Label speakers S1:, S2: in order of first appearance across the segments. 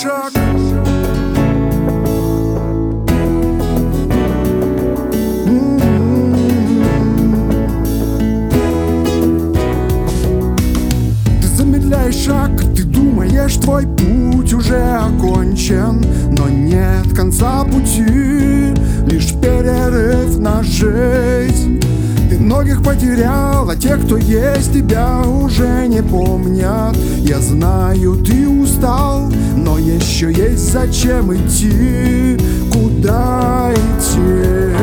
S1: шаг. Ты замедляешь шаг, ты думаешь, твой путь уже окончен, но нет конца пути, лишь перерыв на жизнь. Ты многих потерял, а те, кто есть, тебя уже не помнят. Я знаю, ты устал, но еще есть зачем идти, куда идти.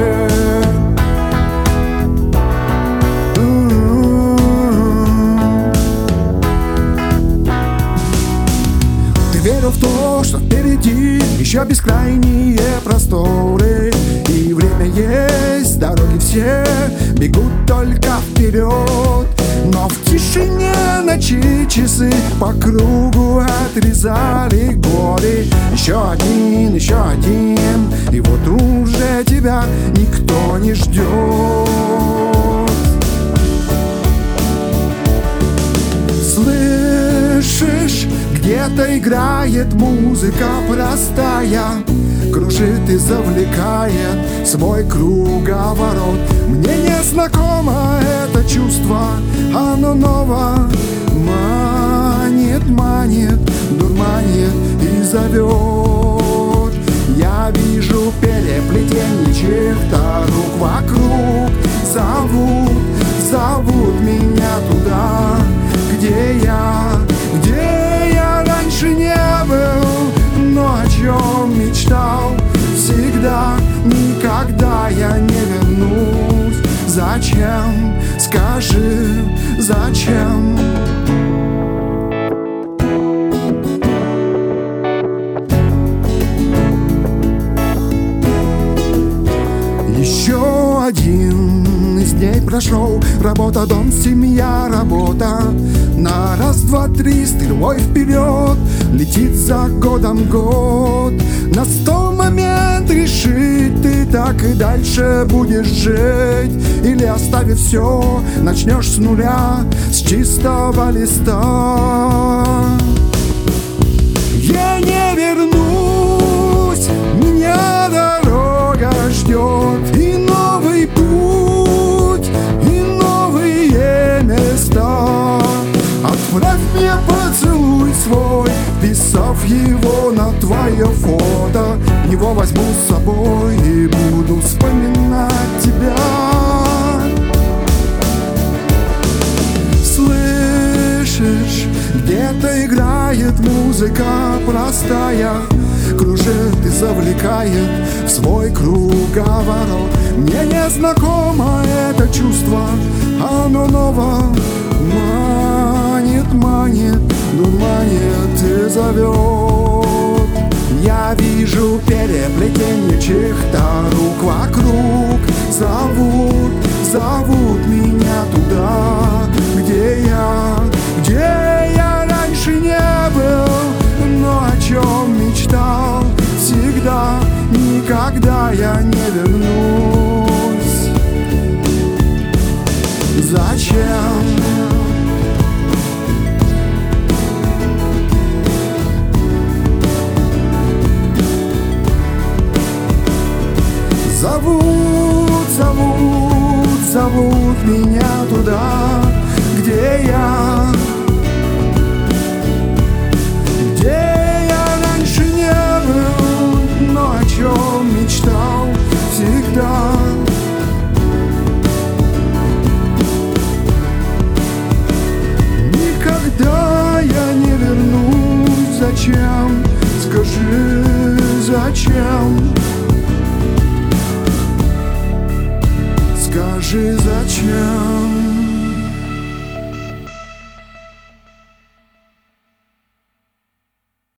S1: Ты верил в то, что впереди еще бескрайние просторы, и время есть, дороги все бегут только вперед. Но в тишине ночи часы по кругу отрезали годы. Еще один, и вот уже тебя никто не ждет. Слышишь, где-то играет музыка простая, кружит и завлекает в свой круговорот. Мне не знакомо это чувство, оно ново манит, манит, дурманит и зовет. Я вижу переплетение чьих-то рук вокруг, зовут, зовут меня туда, где я раньше не был, но о чем мечтал всегда. Никогда я не вернусь. Зачем? Скажи, зачем? Еще один из дней прошел. Работа, дом, семья, работа. На раз, два, три, стрелой вперед летит за годом год. Настал момент решить, ты так и дальше будешь жить, или оставив все, начнешь с нуля, с чистого листа. Я не вернусь, меня дорога ждет, и новый путь, и новые места. Отправь мне поцелуй свой, вписав его на твое фото. Его возьму с собой и буду вспоминать тебя. Слышишь, где-то играет музыка простая, кружит и завлекает в свой круговорот. Мне не знакомо это чувство, оно ново манит, манит, дурманит и зовет. Я вижу переплетение чьих-то рук вокруг, зовут, зовут меня туда, где я раньше не был, но о чем мечтал всегда. Никогда я не вернусь. Зачем? Зовут, зовут, зовут меня туда, где я раньше не был, но о чем мечтал всегда. Никогда я не вернусь. Зачем? Скажи, зачем? Скажи, зачем?